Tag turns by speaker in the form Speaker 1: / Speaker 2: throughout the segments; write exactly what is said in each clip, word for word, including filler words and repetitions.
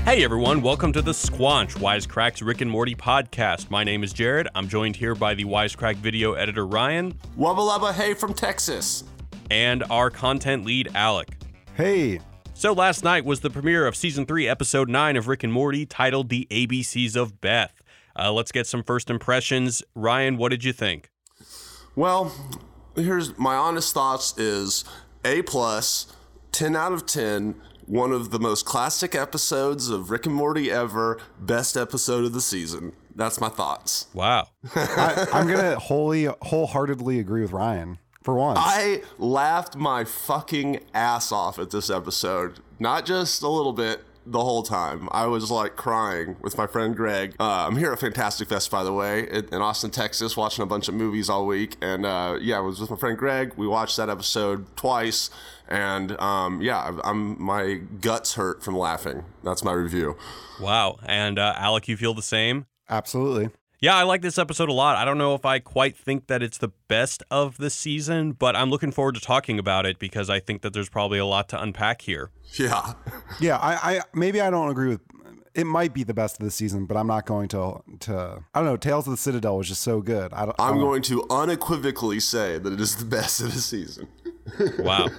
Speaker 1: Hey everyone, welcome to the Squanch, Wisecrack's Rick and Morty podcast. My name is Jared. I'm joined here by the Wisecrack video editor Ryan.
Speaker 2: Wubba lubba hey from Texas.
Speaker 1: And our content lead Alec.
Speaker 3: Hey.
Speaker 1: So last night was the premiere of season three, episode nine of Rick and Morty, titled The A B Cs of Beth. Uh, let's get some first impressions. Ryan, what did you think?
Speaker 2: Well, here's my honest thoughts is A plus, ten out of ten. One of the most classic episodes of Rick and Morty ever. Best episode of the season. That's my thoughts.
Speaker 1: Wow.
Speaker 3: I, I'm going to wholly, wholeheartedly agree with Ryan for once.
Speaker 2: I laughed my fucking ass off at this episode. Not just a little bit, the whole time. I was like crying with my friend Greg. Uh, I'm here at Fantastic Fest, by the way, in, in Austin, Texas, watching a bunch of movies all week. And uh, yeah, I was with my friend Greg. We watched that episode twice. And um, yeah, I'm my guts hurt from laughing. That's my review.
Speaker 1: Wow. And uh, Alec, you feel the same?
Speaker 3: Absolutely.
Speaker 1: Yeah, I like this episode a lot. I don't know if I quite think that it's the best of the season, but I'm looking forward to talking about it because I think that there's probably a lot to unpack here.
Speaker 2: Yeah.
Speaker 3: Yeah, I, I maybe I don't agree with it. Might be the best of the season, but I'm not going to to I don't know, Tales of the Citadel was just so good. I don't,
Speaker 2: I'm
Speaker 3: I don't
Speaker 2: going to unequivocally say that it is the best of the season.
Speaker 1: Wow.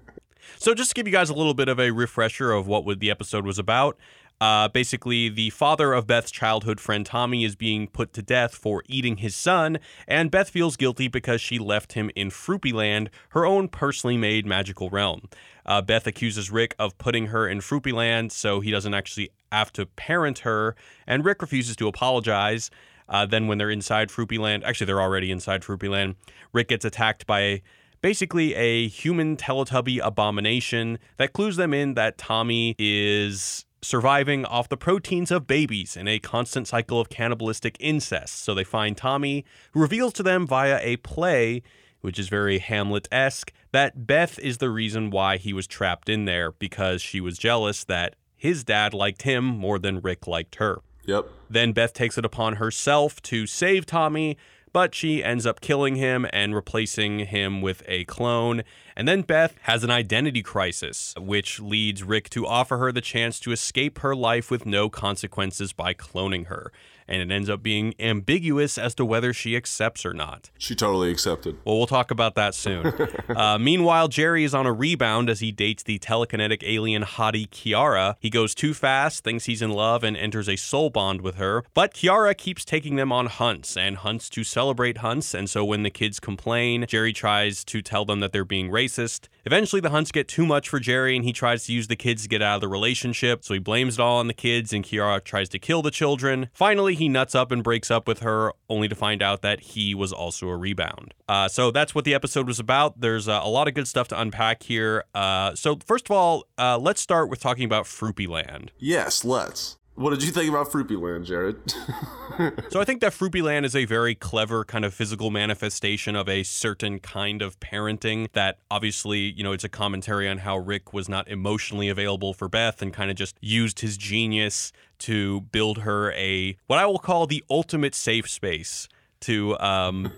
Speaker 1: So just to give you guys a little bit of a refresher of what the episode was about, uh, basically the father of Beth's childhood friend Tommy is being put to death for eating his son, and Beth feels guilty because she left him in Fruipyland, her own personally made magical realm. Uh, Beth accuses Rick of putting her in Fruipyland so he doesn't actually have to parent her, and Rick refuses to apologize. Uh, then when they're inside Fruipyland, actually they're already inside Fruipyland, Rick gets attacked by basically a human Teletubby abomination that clues them in that Tommy is surviving off the proteins of babies in a constant cycle of cannibalistic incest. So they find Tommy, who reveals to them via a play, which is very Hamlet-esque, that Beth is the reason why he was trapped in there because she was jealous that his dad liked him more than Rick liked her.
Speaker 2: Yep.
Speaker 1: Then Beth takes it upon herself to save Tommy, but she ends up killing him and replacing him with a clone. And then Beth has an identity crisis, which leads Rick to offer her the chance to escape her life with no consequences by cloning her. And it ends up being ambiguous as to whether she accepts or not.
Speaker 2: She totally accepted.
Speaker 1: Well, we'll talk about that soon. uh, meanwhile, Jerry is on a rebound as he dates the telekinetic alien hottie Kiara. He goes too fast, thinks he's in love, and enters a soul bond with her. But Kiara keeps taking them on hunts, and hunts to celebrate hunts. And so when the kids complain, Jerry tries to tell them that they're being racist. Eventually, the hunts get too much for Jerry, and he tries to use the kids to get out of the relationship. So he blames it all on the kids, and Kiara tries to kill the children. Finally, he nuts up and breaks up with her, only to find out that he was also a rebound. Uh, so that's what the episode was about. There's uh, a lot of good stuff to unpack here. Uh, so first of all, uh, let's start with talking about Fruipyland.
Speaker 2: Yes, let's. What did you think about Fruipyland, Jared?
Speaker 1: So I think that Fruipyland is a very clever kind of physical manifestation of a certain kind of parenting that obviously, you know, it's a commentary on how Rick was not emotionally available for Beth and kind of just used his genius to build her a, what I will call the ultimate safe space to um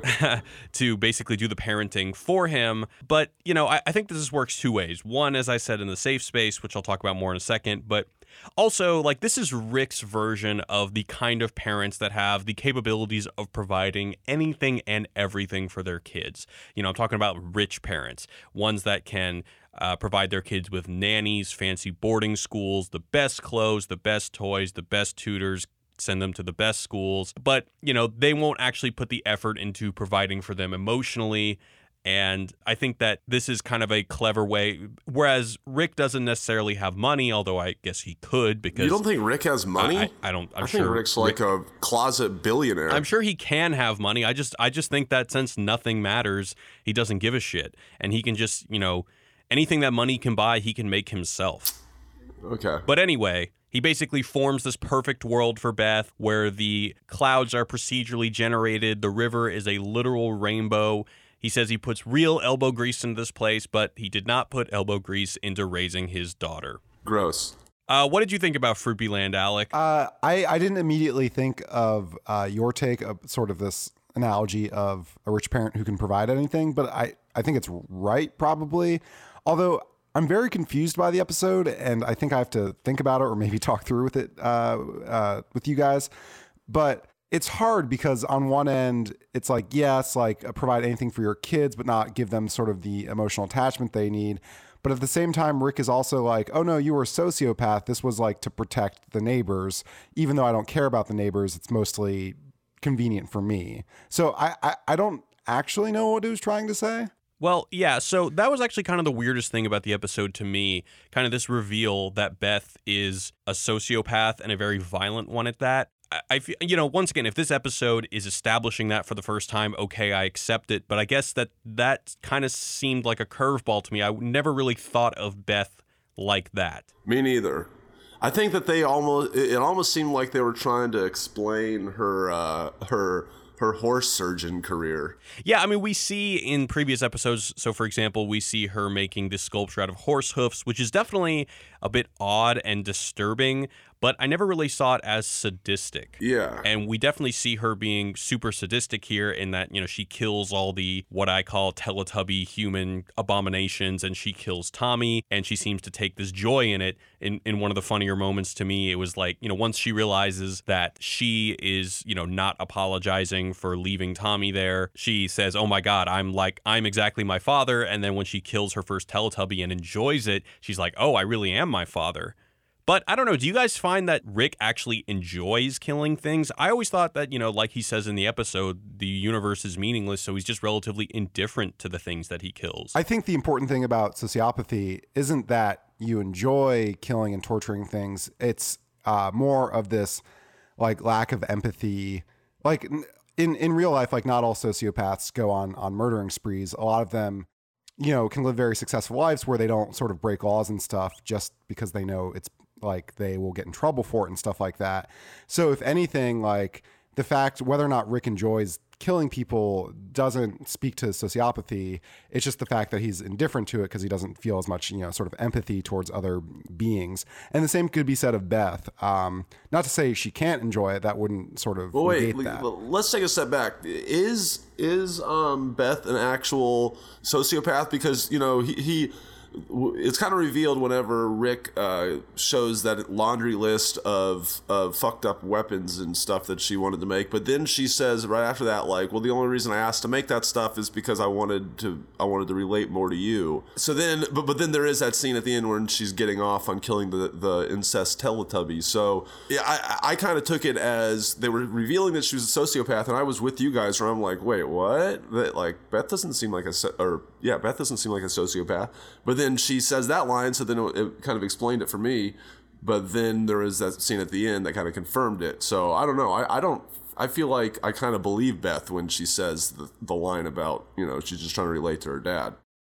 Speaker 1: to basically do the parenting for him. But, you know, I, I think this works two ways. One, as I said, in the safe space, which I'll talk about more in a second, but also, like, this is Rick's version of the kind of parents that have the capabilities of providing anything and everything for their kids. You know, I'm talking about rich parents, ones that can uh, provide their kids with nannies, fancy boarding schools, the best clothes, the best toys, the best tutors, send them to the best schools. But, you know, they won't actually put the effort into providing for them emotionally. And I think that this is kind of a clever way, whereas Rick doesn't necessarily have money, although I guess he could because...
Speaker 2: You don't think Rick has money?
Speaker 1: I, I, I don't, I'm
Speaker 2: I
Speaker 1: sure...
Speaker 2: think Rick's like Rick, a closet billionaire.
Speaker 1: I'm sure he can have money. I just I just think that since nothing matters, he doesn't give a shit. And he can just, you know, anything that money can buy, he can make himself.
Speaker 2: Okay.
Speaker 1: But anyway... He basically forms this perfect world for Beth where the clouds are procedurally generated. The river is a literal rainbow. He says he puts real elbow grease into this place, but he did not put elbow grease into raising his daughter.
Speaker 2: Gross.
Speaker 1: Uh, what did you think about Fruipyland, Alec?
Speaker 3: Uh, I, I didn't immediately think of uh, your take of sort of this analogy of a rich parent who can provide anything, but I, I think it's right, probably. Although I'm very confused by the episode, and I think I have to think about it or maybe talk through with it uh, uh, with you guys. But it's hard because on one end, it's like, yes, like provide anything for your kids, but not give them sort of the emotional attachment they need. But at the same time, Rick is also like, oh no, you were a sociopath. This was like to protect the neighbors. Even though I don't care about the neighbors, it's mostly convenient for me. So I, I, I don't actually know what he was trying to say.
Speaker 1: Well, yeah, so that was actually kind of the weirdest thing about the episode to me, kind of this reveal that Beth is a sociopath and a very violent one at that. I, I feel, you know, once again, if this episode is establishing that for the first time, okay, I accept it. But I guess that that kind of seemed like a curveball to me. I never really thought of Beth like that.
Speaker 2: Me neither. I think that they almost, it almost seemed like they were trying to explain her, uh, her, her horse surgeon career.
Speaker 1: Yeah, I mean, we see in previous episodes, so for example, we see her making this sculpture out of horse hoofs, which is definitely a bit odd and disturbing, but I never really saw it as sadistic.
Speaker 2: Yeah.
Speaker 1: And we definitely see her being super sadistic here in that, you know, she kills all the, what I call Teletubby human abominations, and she kills Tommy, and she seems to take this joy in it. In, in one of the funnier moments to me, it was like, you know, once she realizes that she is, you know, not apologizing for leaving Tommy there, she says, oh my God, I'm like, I'm exactly my father. And then when she kills her first Teletubby and enjoys it, she's like, oh, I really am my father. But I don't know, do you guys find that Rick actually enjoys killing things? I always thought that, you know, like he says in the episode, the universe is meaningless, so he's just relatively indifferent to the things that he kills.
Speaker 3: I think the important thing about sociopathy isn't that you enjoy killing and torturing things. It's uh, more of this like lack of empathy. Like in, in real life, like not all sociopaths go on, on murdering sprees. A lot of them, you know, can live very successful lives where they don't sort of break laws and stuff just because they know it's like they will get in trouble for it and stuff like that. So if anything, like the fact whether or not Rick enjoys killing people doesn't speak to sociopathy. It's just the fact that he's indifferent to it because he doesn't feel as much, you know, sort of empathy towards other beings. And the same could be said of Beth. Um, not to say she can't enjoy it. That wouldn't sort of
Speaker 2: well,
Speaker 3: negate
Speaker 2: wait,
Speaker 3: that.
Speaker 2: Let's take a step back. Is is um, Beth an actual sociopath? Because, you know, he... he it's kind of revealed whenever Rick uh, shows that laundry list of, of fucked up weapons and stuff that she wanted to make. But then she says right after that, like, well, the only reason I asked to make that stuff is because I wanted to I wanted to relate more to you. So then, but but then there is that scene at the end when she's getting off on killing the, the incest Teletubby. So yeah, I, I kind of took it as they were revealing that she was a sociopath, and I was with you guys where I'm like, wait, what? That, like, Beth doesn't seem like a, or yeah, Beth doesn't seem like a sociopath. But then she says that line, so then it, it kind of explained it for me. But then there is that scene at the end that kind of confirmed it. So I don't know. I, I don't. I feel like I kind of believe Beth when she says the, the line about, you know, she's just trying to relate to her dad.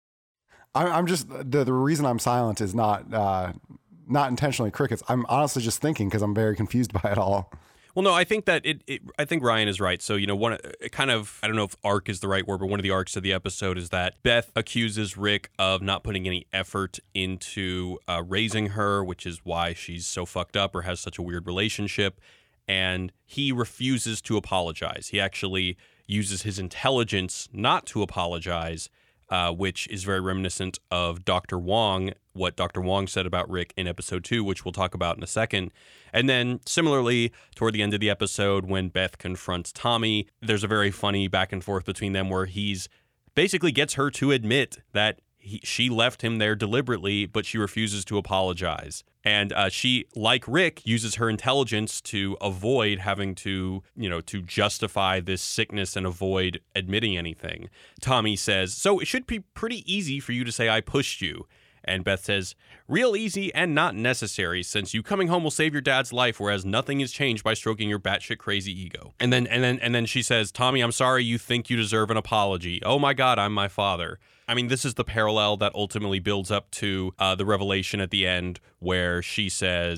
Speaker 3: I, I'm just the the reason I'm silent is not uh, not intentionally crickets. I'm honestly just thinking because I'm very confused by it all.
Speaker 1: Well, no, I think that it, it. I think Ryan is right. So, you know, one kind of, I don't know if arc is the right word, but one of the arcs of the episode is that Beth accuses Rick of not putting any effort into uh, raising her, which is why she's so fucked up or has such a weird relationship. And he refuses to apologize. He actually uses his intelligence not to apologize, uh, which is very reminiscent of Doctor Wong, what Doctor Wong said about Rick in episode two, which we'll talk about in a second. And then similarly, toward the end of the episode, when Beth confronts Tommy, there's a very funny back and forth between them where he's basically gets her to admit that he, she left him there deliberately, but she refuses to apologize. And uh, she, like Rick, uses her intelligence to avoid having to, you know, to justify this sickness and avoid admitting anything. Tommy says, so it should be pretty easy for you to say I pushed you. And Beth says, real easy and not necessary, since you coming home will save your dad's life, whereas nothing is changed by stroking your batshit crazy ego. And then and then and then she says, Tommy, I'm sorry you think you deserve an apology. Oh my God, I'm my father. I mean, this is the parallel that ultimately builds up to uh, the revelation at the end where she says,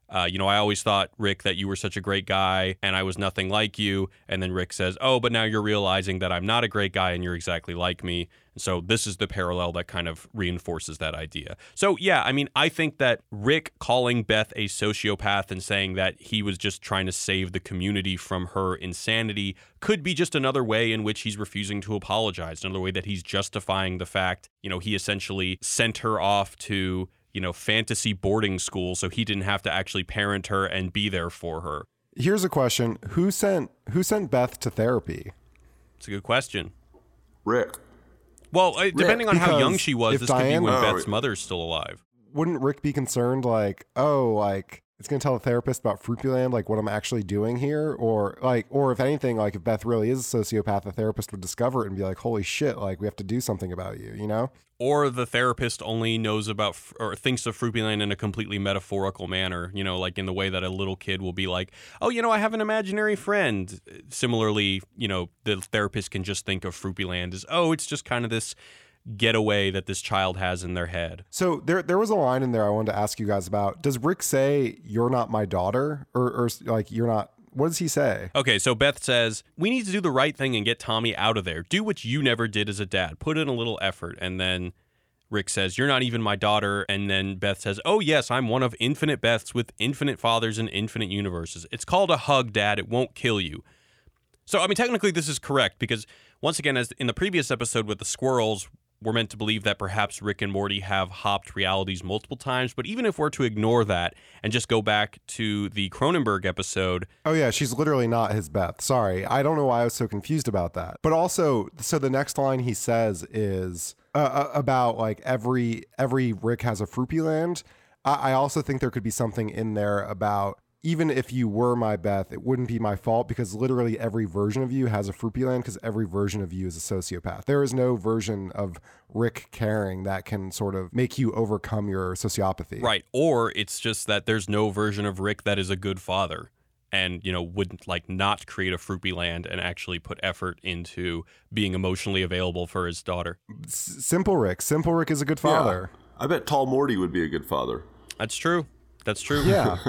Speaker 1: uh, you know, I always thought, Rick, that you were such a great guy and I was nothing like you. And then Rick says, oh, but now you're realizing that I'm not a great guy and you're exactly like me. And so this is the parallel that kind of reinforces that idea. So, yeah, I mean, I think that Rick calling Beth a sociopath and saying that he was just trying to save the community from her insanity could be just another way in which he's refusing to apologize, another way that he's justifying the fact, you know, he essentially sent her off to, you know, fantasy boarding school so he didn't have to actually parent her and be there for her.
Speaker 3: Here's a question. Who sent who sent Beth to therapy?
Speaker 1: It's a good question.
Speaker 2: Rick.
Speaker 1: Well, uh, depending on how
Speaker 3: Because
Speaker 1: young she was,
Speaker 3: if
Speaker 1: this could be
Speaker 3: Diane-
Speaker 1: when
Speaker 2: Oh,
Speaker 1: Beth's
Speaker 2: yeah.
Speaker 1: mother's still alive.
Speaker 3: Wouldn't Rick be concerned like, oh, like it's going to tell the therapist about Fruitland, like what I'm actually doing here? Or like, or if anything, like if Beth really is a sociopath, the therapist would discover it and be like, holy shit, like we have to do something about you, you know?
Speaker 1: Or the therapist only knows about f- or thinks of Fruitland in a completely metaphorical manner, you know, like in the way that a little kid will be like, oh, you know, I have an imaginary friend. Similarly, you know, the therapist can just think of Fruitland as, oh, it's just kind of this getaway that this child has in their head.
Speaker 3: So there, there was a line in there I wanted to ask you guys about. Does Rick say, you're not my daughter? Or, or like, you're not, what does he say?
Speaker 1: Okay, so Beth says, we need to do the right thing and get Tommy out of there. Do what you never did as a dad. Put in a little effort. And then Rick says, you're not even my daughter. And then Beth says, oh, yes, I'm one of infinite Beths with infinite fathers and infinite universes. It's called a hug, Dad. It won't kill you. So, I mean, technically this is correct because, once again, as in the previous episode with the squirrels, we're meant to believe that perhaps Rick and Morty have hopped realities multiple times. But even if we're to ignore that and just go back to the Cronenberg episode.
Speaker 3: Oh, yeah, she's literally not his Beth. Sorry. I don't know why I was so confused about that. But also, so the next line he says is uh, about like every every Rick has a Fruitland. I, I also think there could be something in there about even if you were my Beth, it wouldn't be my fault because literally every version of you has a Fruitland because every version of you is a sociopath. There is no version of Rick caring that can sort of make you overcome your sociopathy.
Speaker 1: Right. Or it's just that there's no version of Rick that is a good father and, you know, wouldn't like not create a Fruitland and actually put effort into being emotionally available for his daughter.
Speaker 3: S- Simple Rick. Simple Rick is a good father.
Speaker 2: Yeah. I bet Tall Morty would be a good father.
Speaker 1: That's true. That's true.
Speaker 3: Yeah.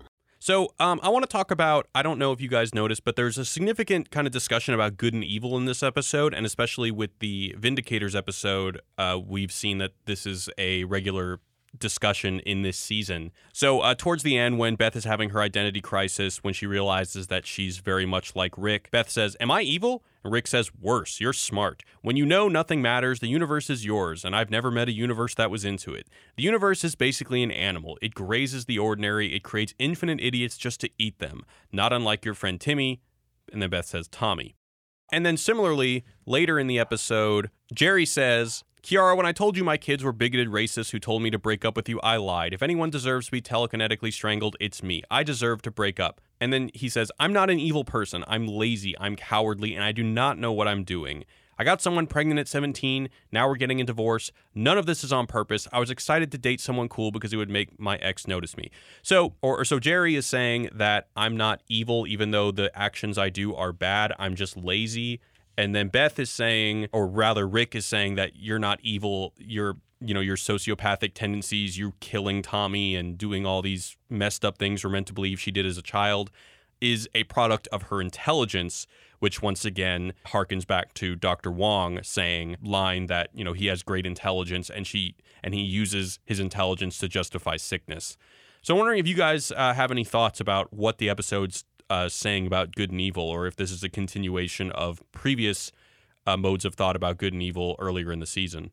Speaker 1: So um, I want to talk about, I don't know if you guys noticed, but there's a significant kind of discussion about good and evil in this episode, and especially with the Vindicators episode, uh, we've seen that this is a regular discussion in this season. So uh, towards the end, when Beth is having her identity crisis, when she realizes that she's very much like Rick, Beth says, am I evil? And Rick says, worse, you're smart. When you know nothing matters, the universe is yours, and I've never met a universe that was into it. The universe is basically an animal. It grazes the ordinary. It creates infinite idiots just to eat them, not unlike your friend Timmy. And then Beth says, Tommy. And then similarly, later in the episode, Jerry says, Kiara, when I told you my kids were bigoted racists who told me to break up with you, I lied. If anyone deserves to be telekinetically strangled, it's me. I deserve to break up. And then he says, I'm not an evil person. I'm lazy. I'm cowardly, and I do not know what I'm doing. I got someone pregnant at seventeen. Now we're getting a divorce. None of this is on purpose. I was excited to date someone cool because it would make my ex notice me. So, or, or so Jerry is saying that I'm not evil, even though the actions I do are bad. I'm just lazy. And then Beth is saying, or rather Rick is saying that you're not evil. You're, you know, your sociopathic tendencies, you killing Tommy and doing all these messed up things we're meant to believe she did as a child is a product of her intelligence, which once again harkens back to Doctor Wong saying line that, you know, he has great intelligence and she and he uses his intelligence to justify sickness. So I'm wondering if you guys uh, have any thoughts about what the episode's uh, saying about good and evil, or if this is a continuation of previous uh, modes of thought about good and evil earlier in the season.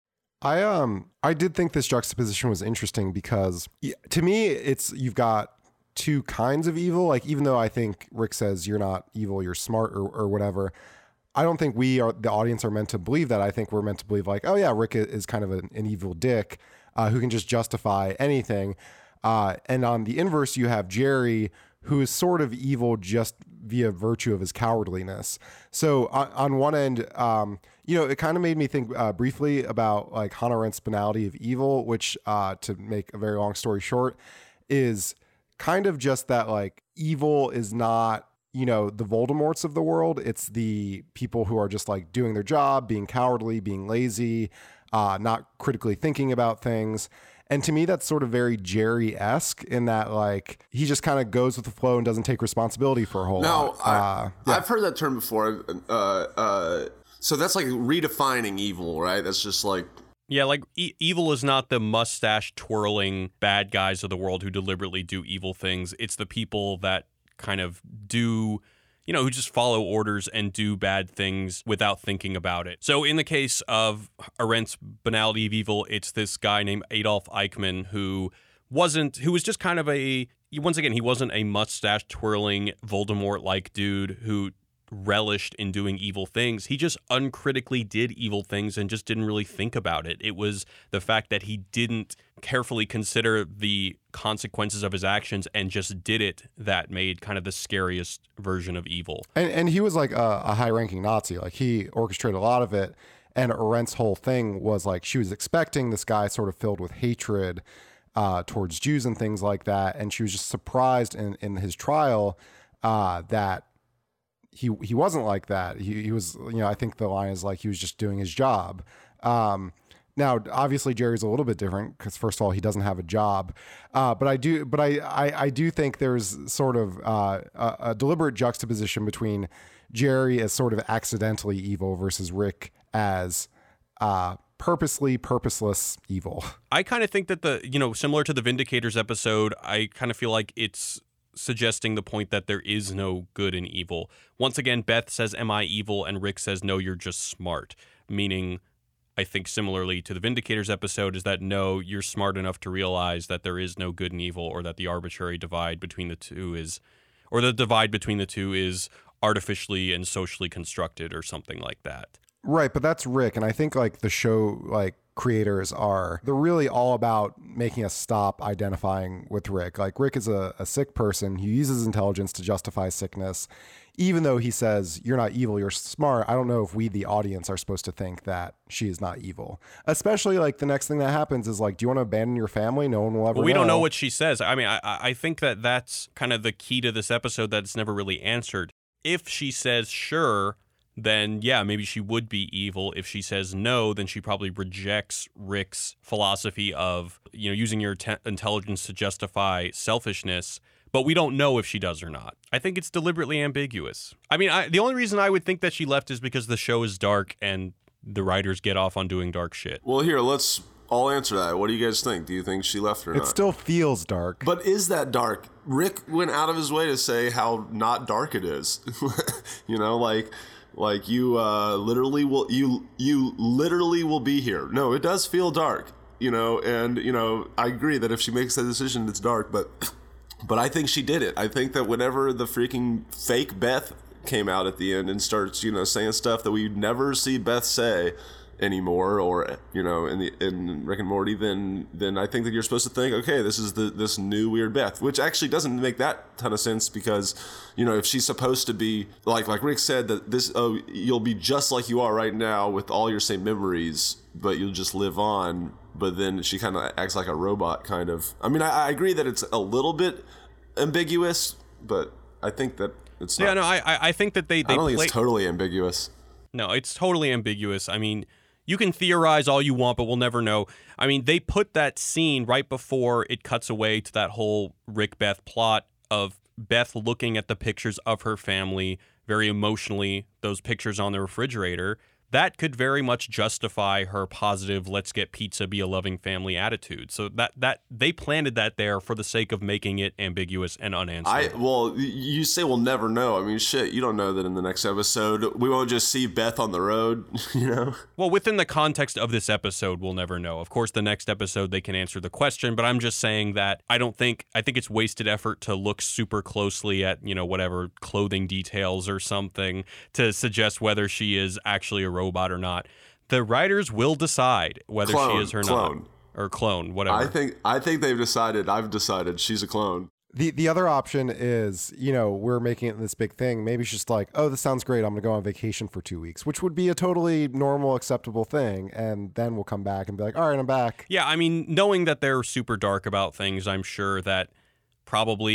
Speaker 3: I um I did think this juxtaposition was interesting because to me it's you've got two kinds of evil. Like even though I think Rick says you're not evil, you're smart or, or whatever, I don't think we are the audience are meant to believe that. I think we're meant to believe like, oh yeah, Rick is kind of an, an evil dick uh, who can just justify anything. Uh, and on the inverse, you have Jerry, who is sort of evil just via virtue of his cowardliness. So on, on one end, um, you know, it kind of made me think uh, briefly about like Hannah Arendt's banality of evil, which uh, to make a very long story short, is kind of just that like evil is not, you know, the Voldemorts of the world. It's the people who are just like doing their job, being cowardly, being lazy, uh, not critically thinking about things. And to me, that's sort of very Jerry-esque in that, like, he just kind of goes with the flow and doesn't take responsibility for a whole
Speaker 2: no,
Speaker 3: lot.
Speaker 2: I,
Speaker 3: Uh, yeah.
Speaker 2: I've heard that term before. Uh, uh, so that's like redefining evil, right? That's just like...
Speaker 1: Yeah, like e- evil is not the mustache twirling bad guys of the world who deliberately do evil things. It's the people that kind of do, you know, who just follow orders and do bad things without thinking about it. So in the case of Arendt's Banality of Evil, it's this guy named Adolf Eichmann who wasn't, who was just kind of a, once again, he wasn't a mustache twirling Voldemort-like dude who relished in doing evil things. He just uncritically did evil things and just didn't really think about it. It was the fact that he didn't carefully consider the consequences of his actions and just did it that made kind of the scariest version of evil.
Speaker 3: And and he was like a, a high-ranking Nazi. Like, he orchestrated a lot of it. And Arendt's whole thing was like, she was expecting this guy sort of filled with hatred uh, towards Jews and things like that. And she was just surprised in, in his trial uh, that he he wasn't like that. He he was, you know, I think the line is like, he was just doing his job. Um, now, obviously, Jerry's a little bit different because, first of all, he doesn't have a job. Uh, but I do, but I, I, I do think there's sort of uh, a, a deliberate juxtaposition between Jerry as sort of accidentally evil versus Rick as uh, purposely purposeless evil.
Speaker 1: I kind of think that the, you know, similar to the Vindicators episode, I kind of feel like it's suggesting the point that there is no good and evil. Once again, Beth says, "Am I evil?" and Rick says, "No, you're just smart." Meaning, I think similarly to the Vindicators episode, is that no, you're smart enough to realize that there is no good and evil, or that the arbitrary divide between the two is, or the divide between the two is artificially and socially constructed or something like that.
Speaker 3: Right, but that's Rick, and I think like the show like creators are, they're really all about making us stop identifying with Rick. Like, Rick is a, a sick person who uses intelligence to justify sickness. Even though he says, "You're not evil, you're smart," I don't know if we, the audience, are supposed to think that she is not evil. Especially like the next thing that happens is like, do you want to abandon your family? No one will ever
Speaker 1: well, we
Speaker 3: know.
Speaker 1: don't know what she says. I mean, I, I think that that's kind of the key to this episode that's never really answered. If she says sure, then yeah, maybe she would be evil. If she says no, then she probably rejects Rick's philosophy of, you know, using your te- intelligence to justify selfishness. But we don't know if she does or not. I think it's deliberately ambiguous. I mean, I, the only reason I would think that she left is because the show is dark and the writers get off on doing dark shit.
Speaker 2: Well, here, let's all answer that. What do you guys think? Do you think she left or
Speaker 3: It
Speaker 2: not?
Speaker 3: still feels dark.
Speaker 2: But is that dark? Rick went out of his way to say how not dark it is. You know, like... Like, you uh, literally will you you literally will be here. No, it does feel dark, you know, and, you know, I agree that if she makes that decision, it's dark, but but I think she did it. I think that whenever the freaking fake Beth came out at the end and starts, you know, saying stuff that we never see Beth say anymore, or, you know, in the in Rick and Morty, then then I think that you're supposed to think, okay, this is the this new weird Beth, which actually doesn't make that ton of sense because, you know, if she's supposed to be like like Rick said that this, oh, you'll be just like you are right now with all your same memories, but you'll just live on. But then she kind of acts like a robot, kind of. I mean, I, I agree that it's a little bit ambiguous, but I think that it's not.
Speaker 1: Yeah, no, I I think that they they
Speaker 2: I don't think
Speaker 1: play-
Speaker 2: it's totally ambiguous.
Speaker 1: No, it's totally ambiguous. I mean, you can theorize all you want, but we'll never know. I mean, they put that scene right before it cuts away to that whole Rick Beth plot of Beth looking at the pictures of her family very emotionally, those pictures on the refrigerator. That could very much justify her positive, let's get pizza, be a loving family attitude. So that that they planted that there for the sake of making it ambiguous and unanswerable.
Speaker 2: I well, you say we'll never know. I mean, shit, you don't know that in the next episode we won't just see Beth on the road, you know?
Speaker 1: Well, within the context of this episode, we'll never know. Of course, the next episode they can answer the question, but I'm just saying that I don't think I think it's wasted effort to look super closely at, you know, whatever clothing details or something to suggest whether she is actually a robot or not. The writers will decide whether
Speaker 2: Clone,
Speaker 1: she is or
Speaker 2: clone.
Speaker 1: not, or clone, whatever.
Speaker 2: I think I think they've decided. I've decided she's a clone.
Speaker 3: The the other option is, you know, we're making it this big thing. Maybe she's just like, oh, this sounds great. I'm going to go on vacation for two weeks, which would be a totally normal, acceptable thing. And then we'll come back and be like, all right, I'm back.
Speaker 1: Yeah, I mean, knowing that they're super dark about things, I'm sure that probably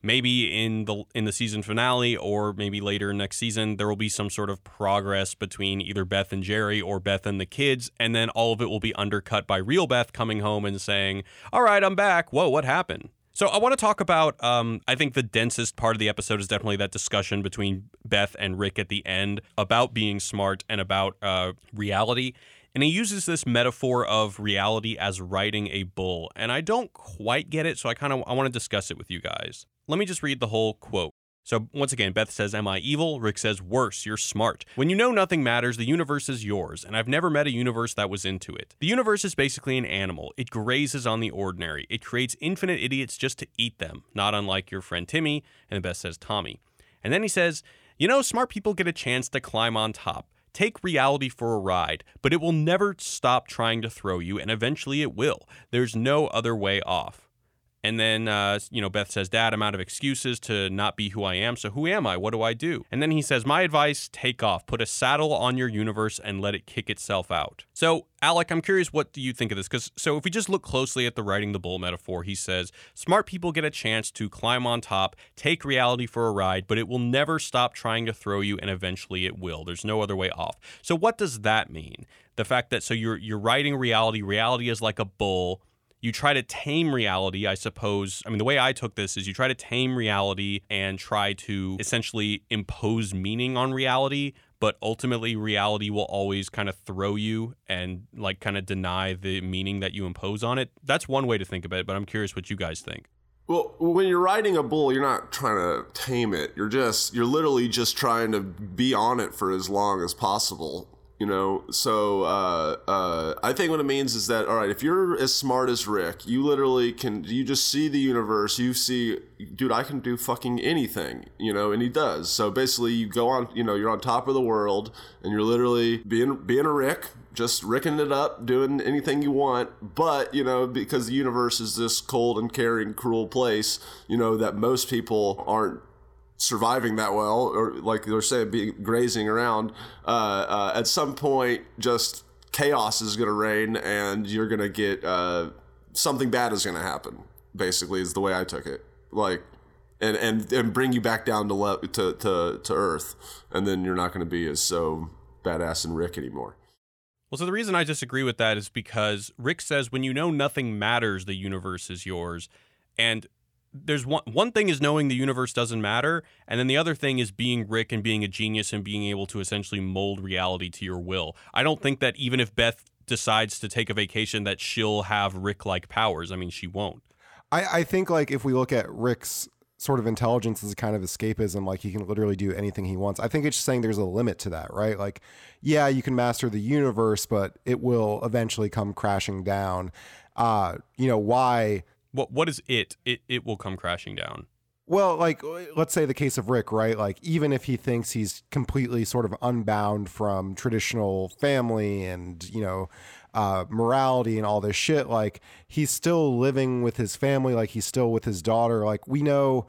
Speaker 1: maybe in the in the season finale or maybe later next season, there will be some sort of progress between either Beth and Jerry or Beth and the kids, and then all of it will be undercut by real Beth coming home and saying, all right, I'm back. Whoa, what happened? So I want to talk about, um, I think the densest part of the episode is definitely that discussion between Beth and Rick at the end about being smart and about uh, reality. And he uses this metaphor of reality as riding a bull. And I don't quite get it, so I kind of I want to discuss it with you guys. Let me just read the whole quote. So once again, Beth says, am I evil? Rick says, worse, you're smart. When you know nothing matters, the universe is yours, and I've never met a universe that was into it. The universe is basically an animal. It grazes on the ordinary. It creates infinite idiots just to eat them, not unlike your friend Timmy, and Beth says Tommy. And then he says, you know, smart people get a chance to climb on top. Take reality for a ride, but it will never stop trying to throw you, and eventually it will. There's no other way off. And then, uh, you know, Beth says, Dad, I'm out of excuses to not be who I am. So who am I? What do I do? And then he says, my advice, take off. Put a saddle on your universe and let it kick itself out. So, Alec, I'm curious, what do you think of this? Because so if we just look closely at the riding the bull metaphor, he says, smart people get a chance to climb on top, take reality for a ride, but it will never stop trying to throw you, and eventually it will. There's no other way off. So what does that mean? The fact that, so you're you're riding reality. Reality is like a bull. You try to tame reality, I suppose. I mean, the way I took this is you try to tame reality and try to essentially impose meaning on reality, but ultimately reality will always kind of throw you and like kind of deny the meaning that you impose on it. That's one way to think about it, but I'm curious what you guys think.
Speaker 2: Well, when you're riding a bull, you're not trying to tame it. You're just, you're literally just trying to be on it for as long as possible. You know, so uh, uh, I think what it means is that, all right, if you're as smart as Rick, you literally can, you just see the universe, you see, dude, I can do fucking anything, you know, and he does. So basically you go on, you know, you're on top of the world and you're literally being, being a Rick, just ricking it up, doing anything you want. But, you know, because the universe is this cold and caring, cruel place, you know, that most people aren't surviving that well, or like they're saying, be grazing around, uh, uh, at some point, just chaos is going to reign and you're going to get, uh, something bad is going to happen, basically, is the way I took it. Like, and, and, and bring you back down to, le- to, to, to earth. And then you're not going to be as so badass and Rick anymore.
Speaker 1: Well, so the reason I disagree with that is because Rick says, when you know nothing matters, the universe is yours. And there's one one thing is knowing the universe doesn't matter, and then the other thing is being Rick and being a genius and being able to essentially mold reality to your will. I don't think that even if Beth decides to take a vacation that she'll have Rick-like powers. I mean, she won't.
Speaker 3: I, I think like if we look at Rick's sort of intelligence as a kind of escapism, like he can literally do anything he wants. I think it's just saying there's a limit to that, right? Like, yeah, you can master the universe, but it will eventually come crashing down. Uh, you know, why...
Speaker 1: What what is it? It it will come crashing down.
Speaker 3: Well, like, let's say the case of Rick, right? Like, even if he thinks he's completely sort of unbound from traditional family and, you know, uh, morality and all this shit, like, he's still living with his family, like, he's still with his daughter. Like, we know,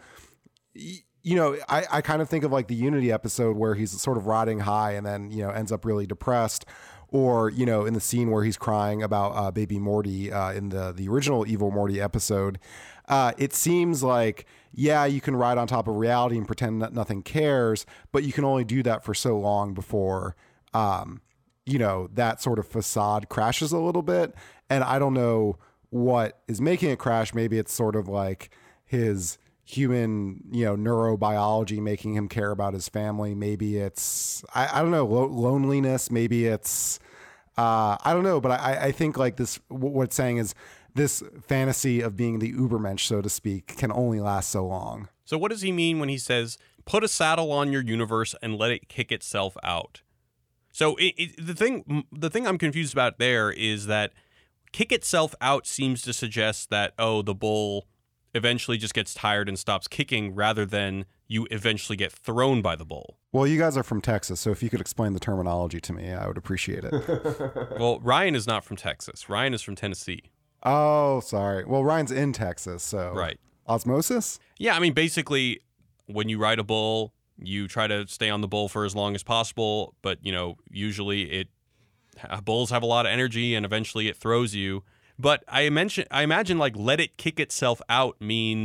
Speaker 3: you know, I, I kind of think of like the Unity episode where he's sort of riding high and then, you know, ends up really depressed. Or, you know, in the scene where he's crying about uh, baby Morty uh, in the, the original Evil Morty episode, uh, it seems like, yeah, you can ride on top of reality and pretend that nothing cares, but you can only do that for so long before, um, you know, that sort of facade crashes a little bit. And I don't know what is making it crash. Maybe it's sort of like his human, you know, neurobiology making him care about his family. Maybe it's, I, I don't know, lo- loneliness. Maybe it's, uh, I don't know, but I, I think like this, what it's saying is this fantasy of being the Ubermensch, so to speak, can only last so long.
Speaker 1: So what does he mean when he says, put a saddle on your universe and let it kick itself out? So it, it, the thing, the thing I'm confused about there is that kick itself out seems to suggest that, oh, the bull eventually just gets tired and stops kicking rather than you eventually get thrown by the bull.
Speaker 3: Well, you guys are from Texas, so if you could explain the terminology to me, I would appreciate it.
Speaker 1: Well, Ryan is not from Texas. Ryan is from Tennessee.
Speaker 3: Oh, sorry. Well, Ryan's in Texas, so...
Speaker 1: Right.
Speaker 3: Osmosis?
Speaker 1: Yeah, I mean, basically, when you ride a bull, you try to stay on the bull for as long as possible, but, you know, usually it bulls have a lot of energy and eventually it throws you. But I mention, I imagine like let it kick itself out means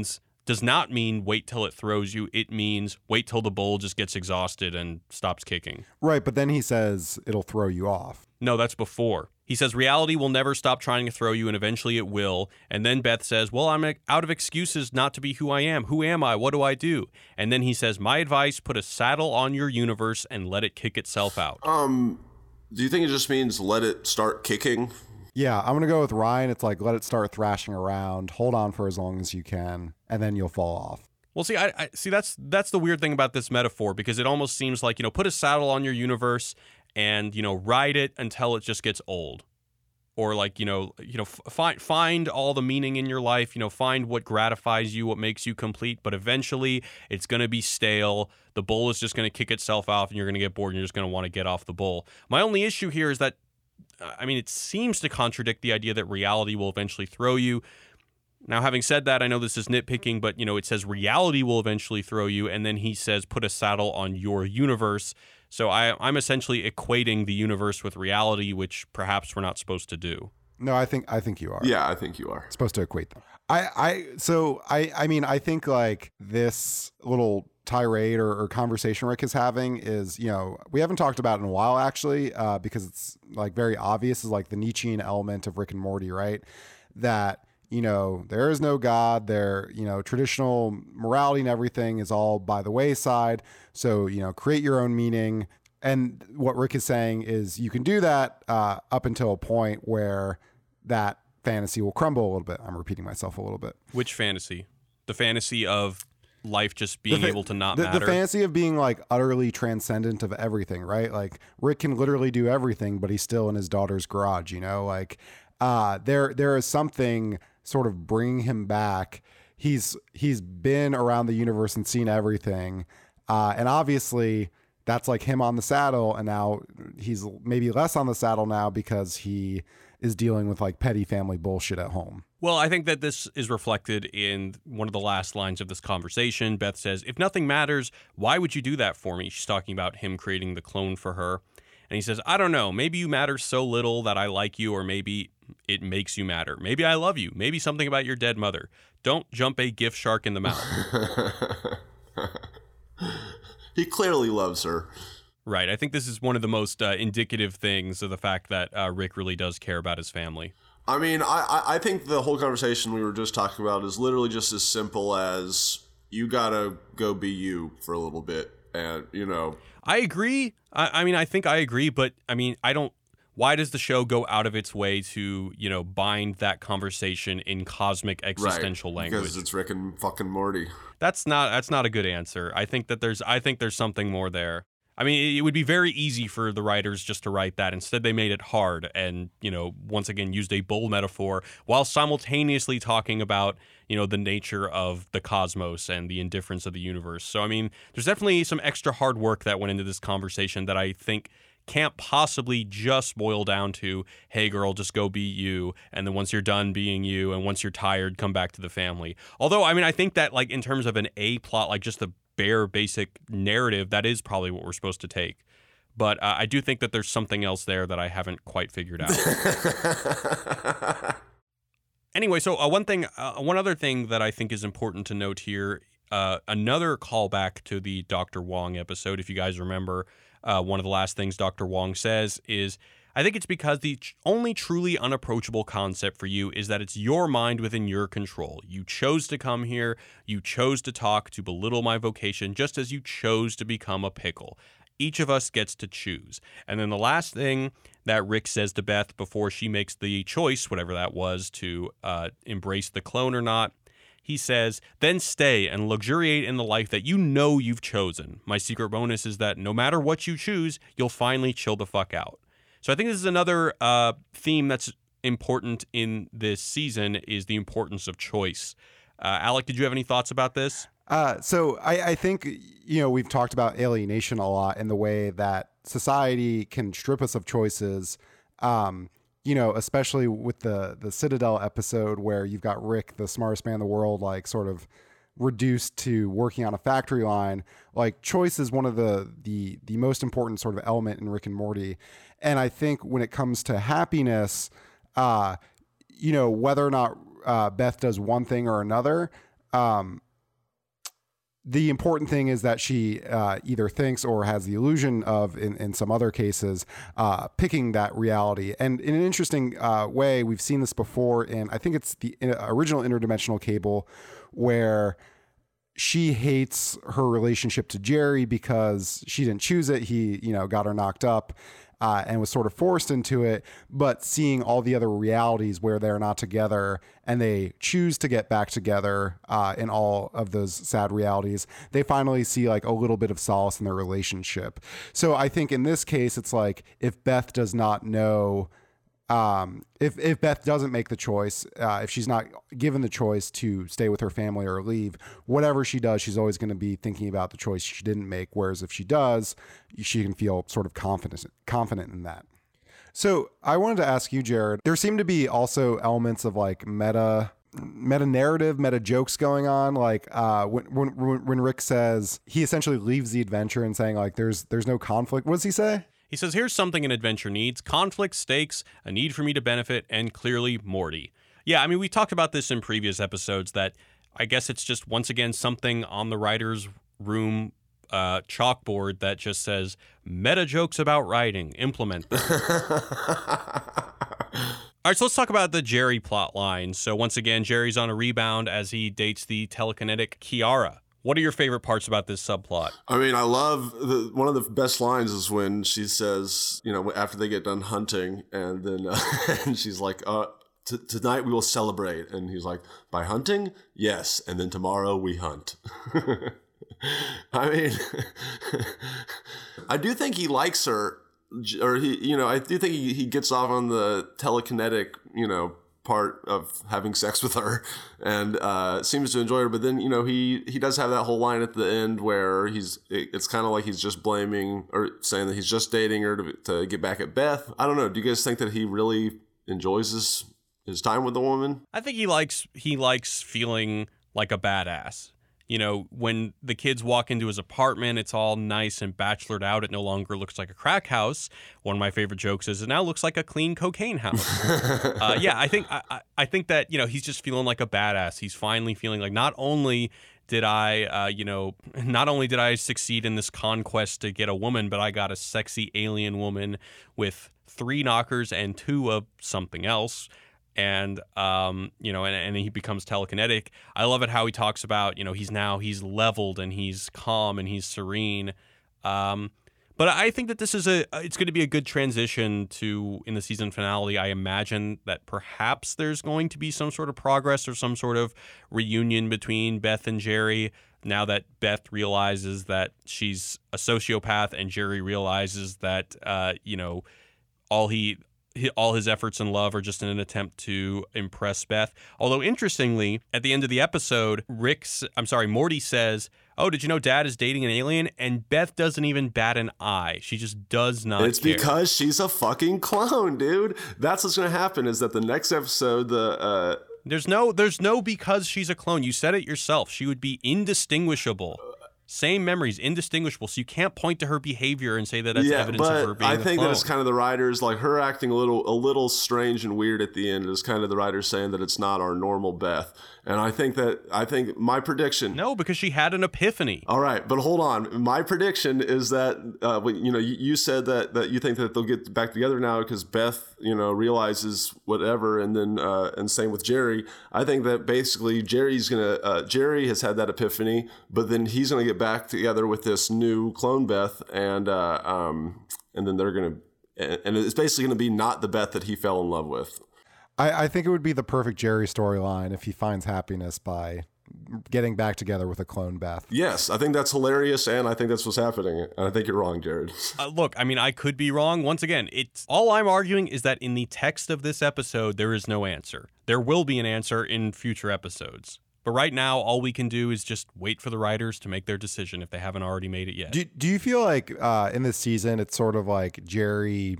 Speaker 1: does not mean wait till it throws you. It means wait till the bull just gets exhausted and stops kicking.
Speaker 3: Right, but then he says it'll throw you off.
Speaker 1: No, that's before. He says reality will never stop trying to throw you, and eventually it will. And then Beth says, well, I'm out of excuses not to be who I am. Who am I? What do I do? And then he says, my advice, put a saddle on your universe and let it kick itself out.
Speaker 2: Um, do you think it just means let it start kicking?
Speaker 3: Yeah, I'm going to go with Ryan. It's like, let it start thrashing around, hold on for as long as you can, and then you'll fall off.
Speaker 1: Well, see, I, I see that's that's the weird thing about this metaphor, because it almost seems like, you know, put a saddle on your universe and, you know, ride it until it just gets old. Or like, you know, you know, f- find find all the meaning in your life, you know, find what gratifies you, what makes you complete, but eventually it's going to be stale. The bull is just going to kick itself off and you're going to get bored and you're just going to want to get off the bull. My only issue here is that, I mean, it seems to contradict the idea that reality will eventually throw you. Now, having said that, I know this is nitpicking, but, you know, it says reality will eventually throw you, and then he says put a saddle on your universe. So I, I'm essentially equating the universe with reality, which perhaps we're not supposed to do.
Speaker 3: No, I think I think you are.
Speaker 2: Yeah, I think you are.
Speaker 3: Supposed to equate them. I, I so I, I mean, I think like this little tirade or, or conversation Rick is having is, you know, we haven't talked about it in a while, actually, uh, because it's like very obvious, is like the Nietzschean element of Rick and Morty, right? That, you know, there is no God there, you know, traditional morality and everything is all by the wayside. So, you know, create your own meaning. And what Rick is saying is you can do that uh, up until a point where that fantasy will crumble a little bit. I'm repeating myself a little bit.
Speaker 1: Which fantasy? The fantasy of life just being
Speaker 3: fa-
Speaker 1: able to not
Speaker 3: the,
Speaker 1: matter?
Speaker 3: The fantasy of being like utterly transcendent of everything, right? Like Rick can literally do everything, but he's still in his daughter's garage, you know, like uh, there there is something sort of bringing him back. He's he's been around the universe and seen everything. Uh, and obviously that's like him on the saddle. And now he's maybe less on the saddle now because he is dealing with like petty family bullshit at home.
Speaker 1: Well, I think that this is reflected in one of the last lines of this conversation. Beth says, if nothing matters, why would you do that for me? She's talking about him creating the clone for her. And he says, I don't know, maybe you matter so little that I like you, or maybe it makes you matter. Maybe I love you. Maybe something about your dead mother. Don't jump a gift shark in the mouth.
Speaker 2: He clearly loves her.
Speaker 1: Right. I think this is one of the most uh, indicative things of the fact that uh, Rick really does care about his family.
Speaker 2: I mean, I, I think the whole conversation we were just talking about is literally just as simple as you gotta go be you for a little bit. And, you know.
Speaker 1: I agree. I, I mean, I think I agree, but I mean, I don't. Why does the show go out of its way to, you know, bind that conversation in cosmic existential
Speaker 2: right,
Speaker 1: language?
Speaker 2: Because it's Rick and fucking Morty.
Speaker 1: That's not that's not a good answer. I think that there's I think there's something more there. I mean, it would be very easy for the writers just to write that. Instead, they made it hard and, you know, once again, used a bull metaphor while simultaneously talking about, you know, the nature of the cosmos and the indifference of the universe. So, I mean, there's definitely some extra hard work that went into this conversation that I think can't possibly just boil down to, hey, girl, just go be you. And then once you're done being you and once you're tired, come back to the family. Although, I mean, I think that, like, in terms of an A plot, like just the bare basic narrative, that is probably what we're supposed to take. But uh, I do think that there's something else there that I haven't quite figured out. Anyway, so uh, one thing, uh, one other thing that I think is important to note here, uh, another callback to the Doctor Wong episode, if you guys remember, uh, one of the last things Doctor Wong says is, I think it's because the only truly unapproachable concept for you is that it's your mind within your control. You chose to come here. You chose to talk, to belittle my vocation, just as you chose to become a pickle. Each of us gets to choose. And then the last thing that Rick says to Beth before she makes the choice, whatever that was, to uh, embrace the clone or not, he says, then stay and luxuriate in the life that you know you've chosen. My secret bonus is that no matter what you choose, you'll finally chill the fuck out. So I think this is another uh, theme that's important in this season, is the importance of choice. Uh, Alec, did you have any thoughts about this?
Speaker 3: Uh, so I, I think, you know, we've talked about alienation a lot in the way that society can strip us of choices, um, you know, especially with the, the Citadel episode where you've got Rick, the smartest man in the world, like sort of reduced to working on a factory line. Like choice is one of the, the, the most important sort of element in Rick and Morty. And I think when it comes to happiness, uh, you know, whether or not uh, Beth does one thing or another, um, the important thing is that she uh, either thinks or has the illusion of, in, in some other cases, uh, picking that reality. And in an interesting uh, way, we've seen this before in, I think it's the original Interdimensional Cable, where she hates her relationship to Jerry because she didn't choose it. He, you know, got her knocked up. Uh, and was sort of forced into it, but seeing all the other realities where they're not together and they choose to get back together uh, in all of those sad realities, they finally see like a little bit of solace in their relationship. So I think in this case, it's like if Beth does not know, um, if, if Beth doesn't make the choice, uh, if she's not given the choice to stay with her family or leave, whatever she does, she's always going to be thinking about the choice she didn't make. Whereas if she does, she can feel sort of confident, confident in that. So I wanted to ask you, Jared, there seem to be also elements of like meta, meta narrative, meta jokes going on. Like uh, when, when, when Rick says, he essentially leaves the adventure and saying like, there's, there's no conflict. What does he say?
Speaker 1: He says, here's something an adventure needs: conflict, stakes, a need for me to benefit, and clearly Morty. Yeah, I mean, we talked about this in previous episodes that I guess it's just, once again, something on the writer's room uh, chalkboard that just says, meta jokes about writing, implement them. All right, so let's talk about the Jerry plot line. So once again, Jerry's on a rebound as he dates the telekinetic Kiara. What are your favorite parts about this subplot?
Speaker 2: I mean, I love the, one of the best lines is when she says, you know, after they get done hunting, and then uh, and she's like, uh, T- tonight we will celebrate. And he's like, by hunting? Yes. And then tomorrow we hunt. I mean, I do think he likes her, or he, you know, I do think he, he gets off on the telekinetic, you know, part of having sex with her, and uh, seems to enjoy her. But then, you know, he, he does have that whole line at the end where he's, it, it's kind of like he's just blaming or saying that he's just dating her to, to get back at Beth. I don't know. Do you guys think that he really enjoys his, his time with the woman?
Speaker 1: I think he likes, he likes feeling like a badass. You know, when the kids walk into his apartment, it's all nice and bachelored out. It no longer looks like a crack house. One of my favorite jokes is it now looks like a clean cocaine house. uh, yeah, I think I, I think that, you know, he's just feeling like a badass. He's finally feeling like not only did I, uh, you know, not only did I succeed in this conquest to get a woman, but I got a sexy alien woman with three knockers and two of something else. And, um, you know, and, and he becomes telekinetic. I love it how he talks about, you know, he's now, he's leveled and he's calm and he's serene. Um, but I think that this is a, it's going to be a good transition to, in the season finale, I imagine that perhaps there's going to be some sort of progress or some sort of reunion between Beth and Jerry. Now that Beth realizes that she's a sociopath and Jerry realizes that, uh, you know, all he... all his efforts and love are just in an attempt to impress Beth. Although, interestingly, at the end of the episode, Rick's, I'm sorry, Morty says, oh, did you know Dad is dating an alien? And Beth doesn't even bat an eye. She just does not
Speaker 2: It's
Speaker 1: care.
Speaker 2: because she's a fucking clone, dude. That's what's going to happen is that the next episode, the... Uh,
Speaker 1: there's no, there's no because she's a clone. You said it yourself. She would be indistinguishable. Same memories, indistinguishable. So you can't point to her behavior and say that that's
Speaker 2: yeah,
Speaker 1: evidence of her
Speaker 2: but
Speaker 1: being
Speaker 2: I
Speaker 1: a
Speaker 2: think
Speaker 1: clone.
Speaker 2: that it's kind of the writers, like her acting a little, a little strange and weird at the end is kind of the writers saying that it's not our normal Beth. And I think that, I think my prediction.
Speaker 1: No, because she had an epiphany.
Speaker 2: All right, but hold on. My prediction is that, uh, you know, you, you said that that you think that they'll get back together now because Beth, you know, realizes whatever, and then uh, and same with Jerry. I think that basically Jerry's gonna, uh, Jerry has had that epiphany, but then he's gonna get back together with this new clone Beth, and uh, um, and then they're gonna, and it's basically gonna be not the Beth that he fell in love with.
Speaker 3: I, I think it would be the perfect Jerry storyline if he finds happiness by getting back together with a clone Beth.
Speaker 2: Yes, I think that's hilarious, and I think that's what's happening. And I think you're wrong, Jared.
Speaker 1: Uh, look, I mean, I could be wrong. Once again, it's all I'm arguing is that in the text of this episode, there is no answer. There will be an answer in future episodes. But right now, all we can do is just wait for the writers to make their decision if they haven't already made it yet.
Speaker 3: Do, do you feel like uh, in this season, it's sort of like Jerry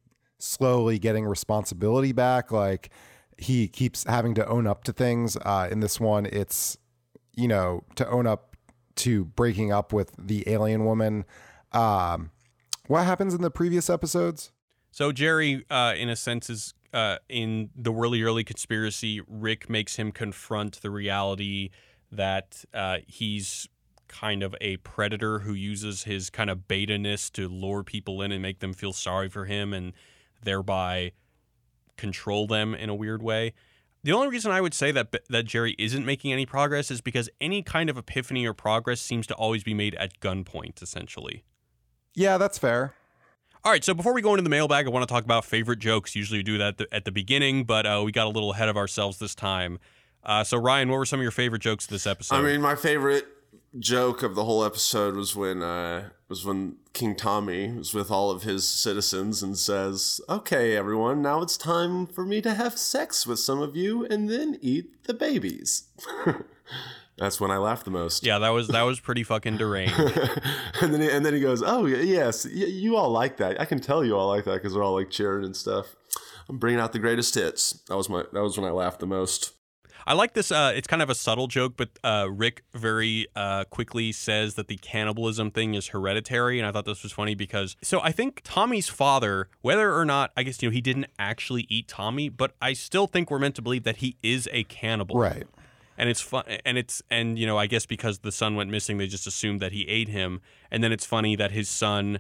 Speaker 3: slowly getting responsibility back? Like he keeps having to own up to things. Uh, in this one, it's, you know, to own up to breaking up with the alien woman. Um, what happens in the previous episodes?
Speaker 1: So Jerry, uh, in a sense, is uh, in the really early conspiracy. Rick makes him confront the reality that uh, he's kind of a predator who uses his kind of beta-ness to lure people in and make them feel sorry for him and thereby control them in a weird way. The only reason I would say that that Jerry isn't making any progress is because any kind of epiphany or progress seems to always be made at gunpoint, essentially.
Speaker 3: Yeah, that's fair.
Speaker 1: All right, so before we go into the mailbag, I want to talk about favorite jokes. Usually we do that at the, at the beginning, but uh, we got a little ahead of ourselves this time. Uh, so, Ryan, what were some of your favorite jokes this episode?
Speaker 2: I mean, my favorite joke of the whole episode was when uh, was when King Tommy was with all of his citizens and says, "Okay, everyone, now it's time for me to have sex with some of you and then eat the babies." That's when I laughed the most.
Speaker 1: Yeah, that was that was pretty fucking deranged.
Speaker 2: and then he, and then he goes, "Oh yes, y- you all like that. I can tell you all like that because they're all like cheering and stuff. I'm bringing out the greatest hits." That was my that was when I laughed the most.
Speaker 1: I like this. Uh, it's kind of a subtle joke, but uh, Rick very uh, quickly says that the cannibalism thing is hereditary, and I thought this was funny because so I think Tommy's father, whether or not I guess you know he didn't actually eat Tommy, but I still think we're meant to believe that he is a cannibal,
Speaker 3: Right.
Speaker 1: And it's fun, and it's and you know I guess because the son went missing, they just assumed that he ate him, and then it's funny that his son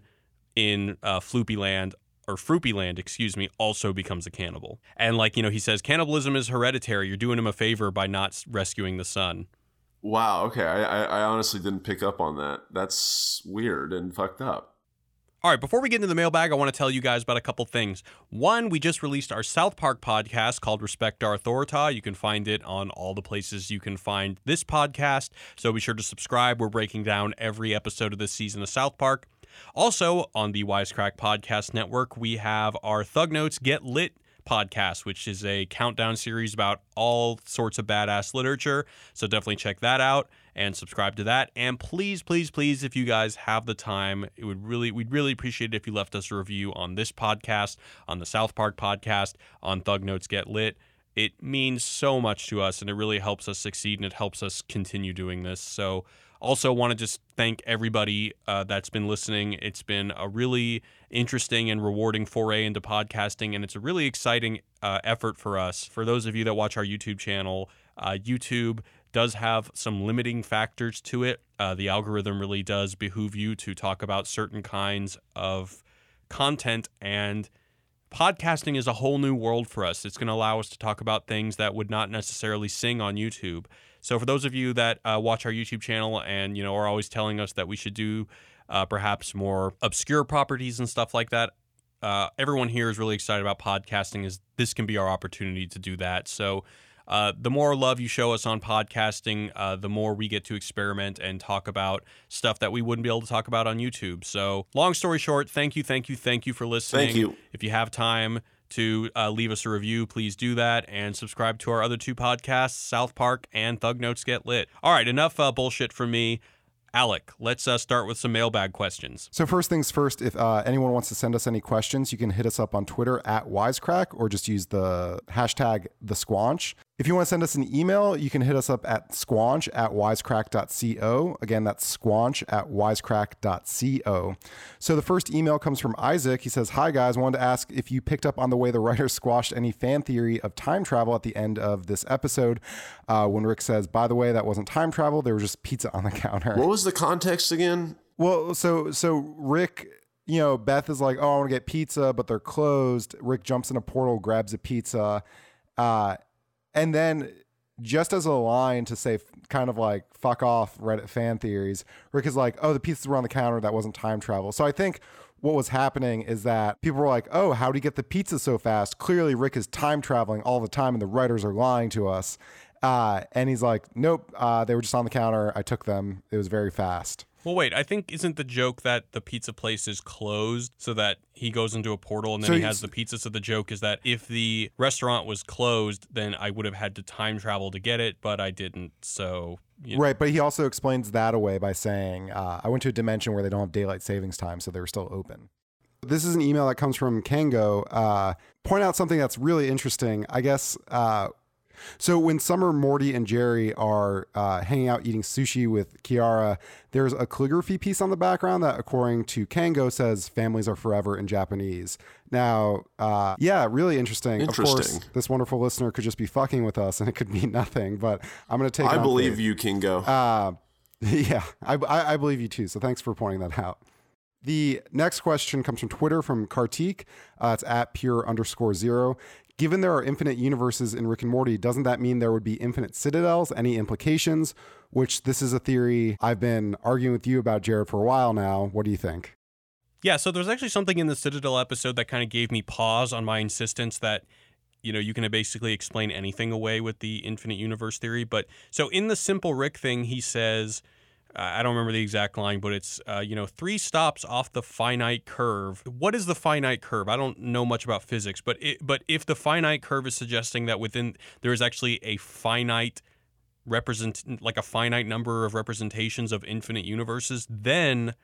Speaker 1: in uh, Floopy Land. or Fruity Land, excuse me, also becomes a cannibal. And like, you know, he says, cannibalism is hereditary. You're doing him a favor by not rescuing the son.
Speaker 2: Wow, okay. I, I, I honestly didn't pick up on that. That's weird and fucked up.
Speaker 1: All right, before we get into the mailbag, I want to tell you guys about a couple things. One, we just released our South Park podcast called Respect Our Authority. You can find it on all the places you can find this podcast. So be sure to subscribe. We're breaking down every episode of this season of South Park. Also, on the Wisecrack Podcast Network, we have our Thug Notes Get Lit podcast, which is a countdown series about all sorts of badass literature. So definitely check that out and subscribe to that. And please, please, please, if you guys have the time, it would really, we'd really appreciate it if you left us a review on this podcast, on the South Park podcast, on Thug Notes Get Lit. It means so much to us, and it really helps us succeed, and it helps us continue doing this. So also want to just thank everybody uh, that's been listening. It's been a really interesting and rewarding foray into podcasting, and it's a really exciting uh, effort for us. For those of you that watch our YouTube channel, uh, YouTube does have some limiting factors to it. Uh, the algorithm really does behoove you to talk about certain kinds of content, and podcasting is a whole new world for us. It's going to allow us to talk about things that would not necessarily sing on YouTube. So for those of you that uh, watch our YouTube channel and, you know, are always telling us that we should do uh, perhaps more obscure properties and stuff like that, uh, everyone here is really excited about podcasting, as this can be our opportunity to do that. So uh, the more love you show us on podcasting, uh, the more we get to experiment and talk about stuff that we wouldn't be able to talk about on YouTube. So long story short, thank you, thank you, thank you for listening.
Speaker 2: Thank you.
Speaker 1: If you have time to uh, leave us a review, please do that, and subscribe to our other two podcasts, South Park and Thug Notes Get Lit. All right, enough uh, bullshit from me. Alec, let's uh, start with some mailbag questions.
Speaker 3: So first things first, if uh, anyone wants to send us any questions, you can hit us up on Twitter at Wisecrack, or just use the hashtag the Squanch. If you want to send us an email, you can hit us up at squanch at wisecrack dot co. Again, that's squanch at wisecrack dot co. So the first email comes from Isaac. He says, "Hi guys, wanted to ask if you picked up on the way the writer squashed any fan theory of time travel at the end of this episode, uh, when Rick says, by the way, that wasn't time travel, there was just pizza on the counter."
Speaker 2: What was the context again?
Speaker 3: Well, so so Rick, you know, Beth is like, "Oh, I want to get pizza, but they're closed." Rick jumps in a portal, grabs a pizza, uh, and then just as a line to say kind of like, fuck off Reddit fan theories, Rick is like, "Oh, the pizzas were on the counter, that wasn't time travel." So I think what was happening is that people were like, "Oh, how did he get the pizza so fast? Clearly Rick is time traveling all the time and the writers are lying to us." Uh, and he's like, "Nope, uh, they were just on the counter. I took them. It was very fast."
Speaker 1: Well, wait, I think, isn't the joke that the pizza place is closed so that he goes into a portal and then
Speaker 3: So
Speaker 1: he
Speaker 3: he's-
Speaker 1: has the pizza? So the joke is that if the restaurant was closed, then I would have had to time travel to get it, but I didn't. So, you know.
Speaker 3: Right, but he also explains that away by saying, uh, I went to a dimension where they don't have daylight savings time, so they were still open. This is an email that comes from Kango. Uh, point out something that's really interesting. I guess, uh, so when Summer, Morty, and Jerry are uh, hanging out eating sushi with Kiara, there's a calligraphy piece on the background that, according to Kango, says "families are forever" in Japanese. Now, uh, yeah, really interesting.
Speaker 2: Interesting.
Speaker 3: Of course, this wonderful listener could just be fucking with us and it could mean nothing, but I'm going to take
Speaker 2: I
Speaker 3: it on
Speaker 2: believe
Speaker 3: faith.
Speaker 2: you, Kingo.
Speaker 3: Uh, Yeah, I, I, I believe you too. So thanks for pointing that out. The next question comes from Twitter from Kartik. Uh, it's at pure underscore zero. Given there are infinite universes in Rick and Morty, doesn't that mean there would be infinite citadels? Any implications? Which this is a theory I've been arguing with you about, Jared, for a while now. What do you think?
Speaker 1: Yeah, so there's actually something in the Citadel episode that kind of gave me pause on my insistence that, you know, you can basically explain anything away with the infinite universe theory. But so in the Simple Rick thing, he says, uh, I don't remember the exact line, but it's, uh, you know, three stops off the finite curve. What is the finite curve? I don't know much about physics, but it, but if the finite curve is suggesting that within there is actually a finite represent, like a finite number of representations of infinite universes, then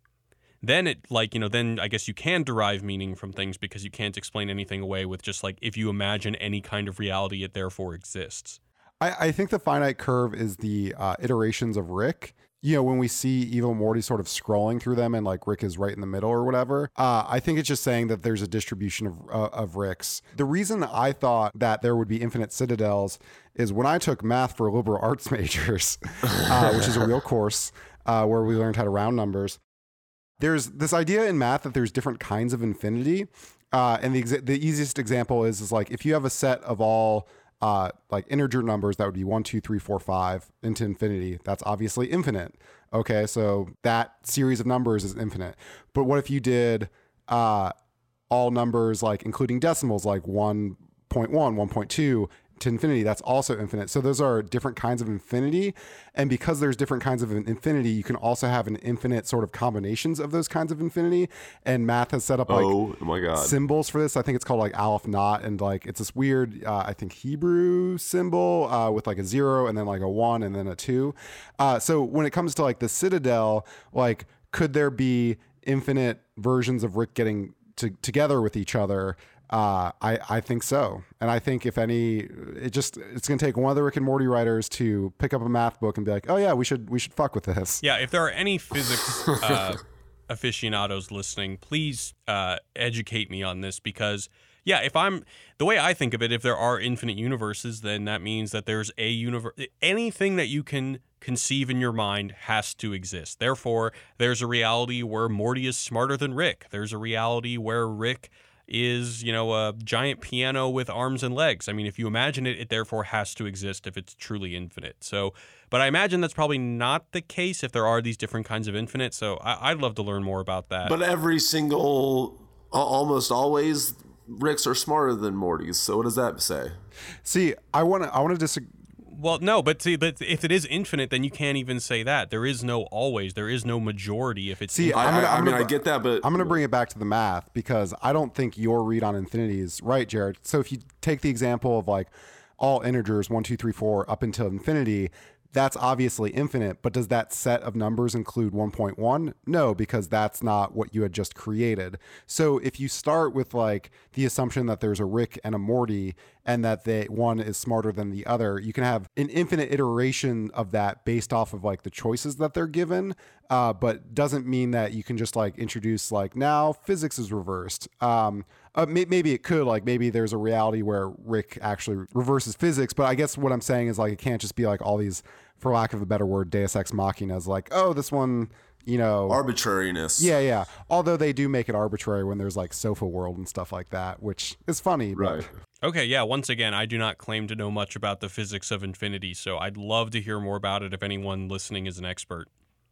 Speaker 1: then it like, you know, then I guess you can derive meaning from things because you can't explain anything away with just like, if you imagine any kind of reality, it therefore exists.
Speaker 3: I, I think the finite curve is the uh, iterations of Rick. You know, when we see Evil Morty sort of scrolling through them and like Rick is right in the middle or whatever, uh, I think it's just saying that there's a distribution of uh, of Ricks. The reason I thought that there would be infinite citadels is when I took math for liberal arts majors, uh, which is a real course uh, where we learned how to round numbers. There's this idea in math that there's different kinds of infinity. Uh, and the exa- the easiest example is, is like if you have a set of all uh, like integer numbers, that would be one, two, three, four, five into infinity. That's obviously infinite. Okay, so that series of numbers is infinite. But what if you did uh, all numbers, like including decimals, like one point one, one point two to infinity? That's also infinite. So those are different kinds of infinity. And because there's different kinds of infinity, you can also have an infinite sort of combinations of those kinds of infinity. And math has set up like
Speaker 2: oh, my God.
Speaker 3: symbols for this. I think it's called like Aleph Not. And like, it's this weird, uh, I think Hebrew symbol uh, with like a zero and then like a one and then a two. Uh, so when it comes to like the Citadel, like, could there be infinite versions of Rick getting to, together with each other? Uh, I, I think so. And I think if any, it just, it's going to take one of the Rick and Morty writers to pick up a math book and be like, oh yeah, we should, we should fuck with this.
Speaker 1: Yeah. If there are any physics uh, aficionados listening, please uh, educate me on this because yeah, if I'm, the way I think of it, if there are infinite universes, then that means that there's a universe, anything that you can conceive in your mind has to exist. Therefore, there's a reality where Morty is smarter than Rick. There's a reality where Rick is, you know, a giant piano with arms and legs. I mean, if you imagine it, it therefore has to exist if it's truly infinite. So, but I imagine that's probably not the case if there are these different kinds of infinite. So I, I'd love to learn more about that.
Speaker 2: But every single, almost always, Ricks are smarter than Mortys. So what does that say?
Speaker 3: See, I want to, I want to disagree.
Speaker 1: Well, no, but see, but if it is infinite, then you can't even say that. There is no always. There is no majority if it's.
Speaker 3: See,
Speaker 2: I,
Speaker 3: I'm gonna,
Speaker 2: I,
Speaker 3: I'm
Speaker 2: I mean,
Speaker 3: gonna,
Speaker 2: I get that, but
Speaker 3: I'm going to bring it back to the math because I don't think your read on infinity is right, Jared. So if you take the example of like all integers, one, two, three, four, up until infinity, that's obviously infinite. But does that set of numbers include one point one? No, because that's not what you had just created. So if you start with like the assumption that there's a Rick and a Morty and that they one is smarter than the other, you can have an infinite iteration of that based off of like the choices that they're given. Uh, but doesn't mean that you can just like introduce like now physics is reversed. Um, uh, may- maybe it could, like maybe there's a reality where Rick actually reverses physics. But I guess what I'm saying is like it can't just be like all these, for lack of a better word, Deus Ex Machinas, like, oh, this one, you know,
Speaker 2: arbitrariness.
Speaker 3: Yeah, yeah. Although they do make it arbitrary when there's like Sofa World and stuff like that, which is funny.
Speaker 2: Right.
Speaker 3: But
Speaker 1: okay, yeah, once again, I do not claim to know much about the physics of infinity, so I'd love to hear more about it if anyone listening is an expert.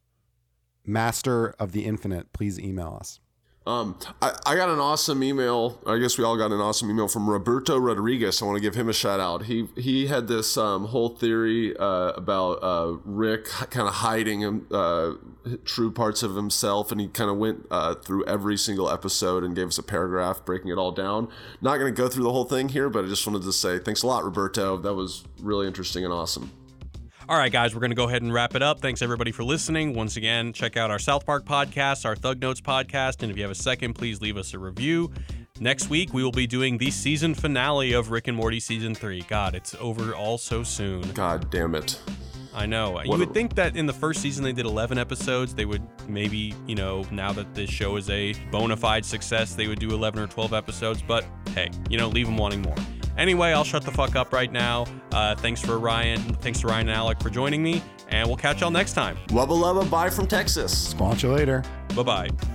Speaker 3: Master of the Infinite, please email us.
Speaker 2: Um, I, I got an awesome email. I guess we all got an awesome email from Roberto Rodriguez. I want to give him a shout out. He he had this um, whole theory uh, about uh, Rick kind of hiding him, uh, true parts of himself, and he kind of went uh, through every single episode and gave us a paragraph breaking it all down. Not going to go through the whole thing here, but I just wanted to say thanks a lot, Roberto. That was really interesting and awesome.
Speaker 1: All right, guys, we're going to go ahead and wrap it up. Thanks, everybody, for listening. Once again, check out our South Park podcast, our Thug Notes podcast, and if you have a second, please leave us a review. Next week, we will be doing the season finale of Rick and Morty Season three. God, it's over all so soon.
Speaker 2: God damn it.
Speaker 1: I know.
Speaker 2: What
Speaker 1: you would
Speaker 2: a-
Speaker 1: think that in the first season they did eleven episodes. They would maybe, you know, now that this show is a bona fide success, they would do eleven or twelve episodes. But hey, you know, leave them wanting more. Anyway, I'll shut the fuck up right now. Uh, thanks for Ryan. Thanks to Ryan and Alec for joining me. and we'll catch y'all next time.
Speaker 2: Wubba lubba, bye from Texas.
Speaker 3: Squanch you later.
Speaker 1: Bye-bye.